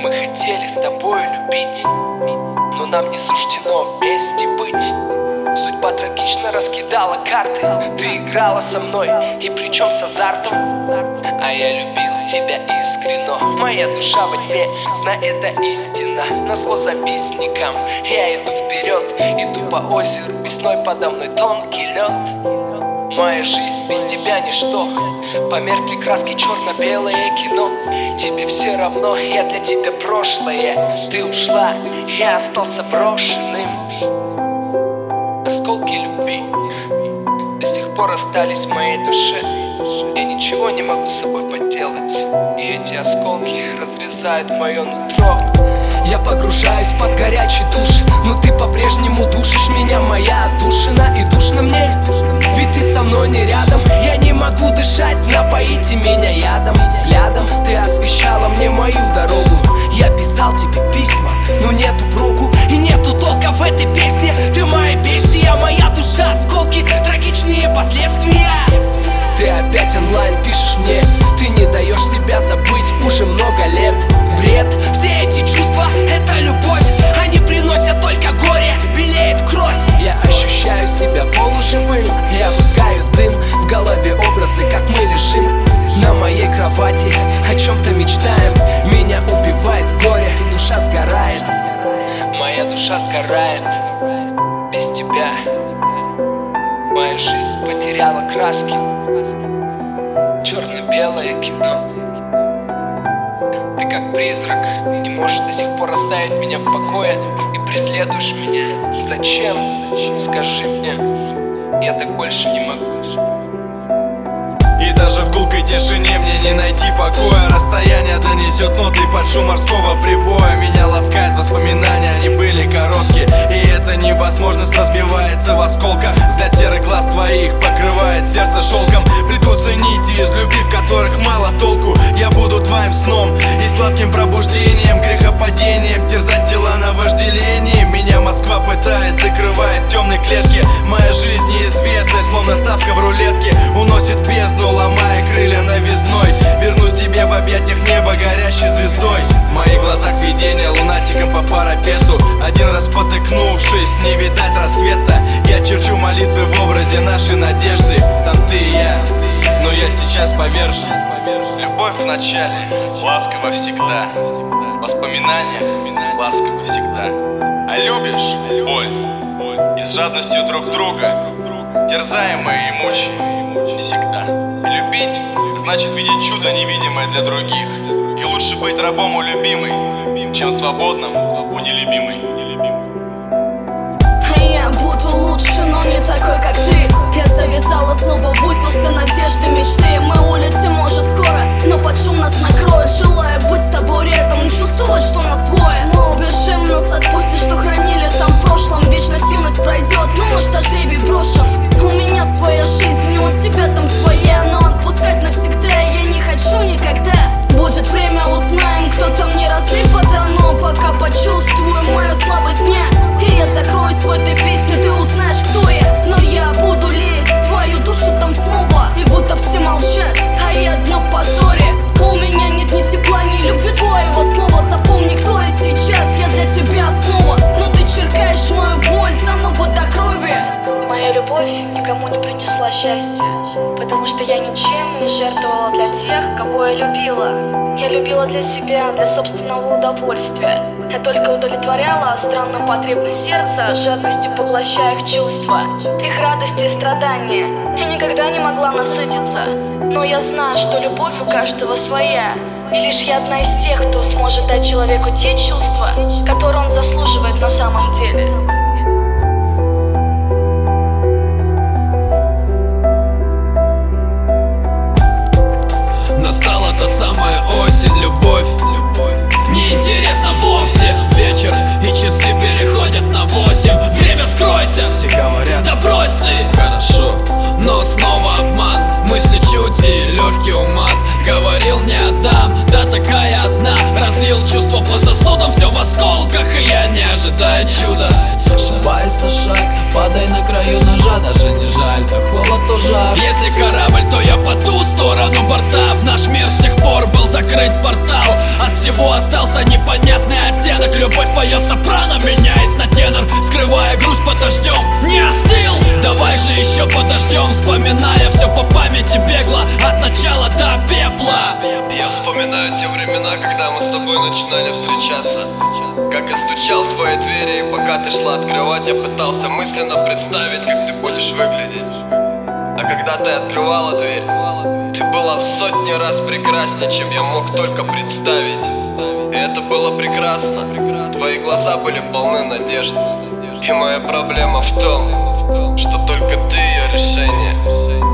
Мы хотели с тобой любить, но нам не суждено вместе быть. Судьба трагично раскидала карты. Ты играла со мной, и причем с азартом. А я любил тебя искренно. Моя душа во тьме, знай, это истина. Назло завистникам я иду вперед. Иду по озеру, весной подо мной тонкий лед. Моя жизнь без тебя ничто. Померкли краски, черно-белое кино. Тебе все равно, я для тебя прошлое. Ты ушла, я остался брошенным. Осколки любви до сих пор остались в моей душе. Я ничего не могу с собой поделать, и эти осколки разрезают мое нутро. Я погружаюсь под горячий душ, но ты по-прежнему душишь меня. Моя отдушина и душно мне, ведь ты со мной не рядом. Я не могу дышать, напоите меня ядом. Взглядом ты освещала мне мою дорогу. Я писал тебе письма, но нету проку и нету толка в этой песне. Ты моя бестия, моя душа, осколки, трагичные последствия. Ты опять онлайн пишешь мне, ты не даешь себя забыть уже много лет. Бред, все эти чувства, это любовь, они приносят только горе, белеет кровь. Я ощущаю себя полуживым, я пускаю дым, в голове образы, как мы лежим на моей кровати, о чем-то мечтаем. Меня убивает горе, душа сгорает. Моя душа сгорает без тебя. Моя жизнь потеряла краски. Черно-белое кино. Ты как призрак, не можешь до сих пор оставить меня в покое. И преследуешь меня. Зачем? Скажи мне. Я так больше не могу. И даже в гулкой тишине мне не найти покоя. Расстояние донесет ноты под шум морского прибоя. Меня ласкают воспоминания, они были короткие. И эта невозможность разбивается в осколках. Взгляд серых глаз твоих покрывает сердце шелком. Плетутся нити из любви, в которых мало толку. Я буду твоим сном и сладким пробуждением, грехопадением, терзать тела на вожделении. Меня Москва пытает, закрывает темные клетки. Моя жизнь неизвестная, словно ставка в рулетке. Уносит бездну, ломая крылья новизной. Вернусь тебе в объятиях неба горящей звездой. В моих глазах видение лунатиком по парапету. Один раз потыкнувшись, не видать рассвета. Я черчу молитвы в образе нашей надежды. Там ты и я, но я сейчас повержен. Любовь в начале, ласково всегда. В воспоминаниях ласково всегда. А любишь — боль. И с жадностью друг друга терзаемые и мучаемые всегда. Любить значит видеть чудо невидимое для других. И лучше быть рабом у любимой, чем свободным у нелюбимой. Я буду лучше, но не такой, как ты. Я завязала снова в узел все надежды, мечты. Мы улетим, может, скоро, но под шум нас накроет. Желаю быть с тобой рядом, чувствовать, что нас двое. Мы убежим, нас отпустит, что хранили там в прошлом. Вечность, юность пройдет, но наш жребий брошен. У меня своя жизнь, и у тебя там своя. Но отпускать навсегда я не хочу никогда. Будет время, узнаем, кто там не разлив это. Но пока почувствую мою слабость дня. И я закроюсь в этой песне, ты узнаешь, кто я. Но я буду лезть в твою душу там снова. И будто все молчат, а я дно в позоре. У меня нет ни тепла, ни любви твоего слова. Запомни, кто я сейчас, я для тебя снова. Но ты черкаешь мою боль заново до крови. Моя любовь никому не принесла счастья, потому что я ничем не жертвовала для тех, кого я любила. Я любила для себя, для собственного удовольствия. Я только удовлетворяла странную потребность сердца, жадностью поглощая их чувства, их радости и страдания. Я никогда не могла насытиться, но я знаю, что любовь у каждого своя. И лишь я одна из тех, кто сможет дать человеку те чувства, которые он заслуживает на самом деле. Настала та самая осень, любовь неинтересно вовсе. Вечер и часы переходят на 8. Время скройся, все говорят, да брось ты. Хорошо, но снова обман. Мысли чуть и легкий умат. Говорил не отдам, да такая одна. Разлив сил. Чувство по сосудам, все в осколках, и я не ожидаю чуда. Ошибаясь на шаг, падай на краю ножа. Даже не жаль, то холод, то жар. Если корабль, то я по ту сторону борта. В наш мир с тех пор был закрыт портал. От всего остался непонятный оттенок. Любовь поет сопрано, меняясь на тенор, скрывая грусть под дождем. Не остыл! Давай же еще подождем, вспоминая все по памяти бегло, от начала до пепла. Я вспоминаю те времена, когда мы с тобой начинали встречаться. Как я стучал в твои двери, и пока ты шла открывать, я пытался мысленно представить, как ты будешь выглядеть. А когда ты открывала дверь, ты была в сотни раз прекраснее, чем я мог только представить. И это было прекрасно. Твои глаза были полны надежд. И моя проблема в том, что только ты ее решение.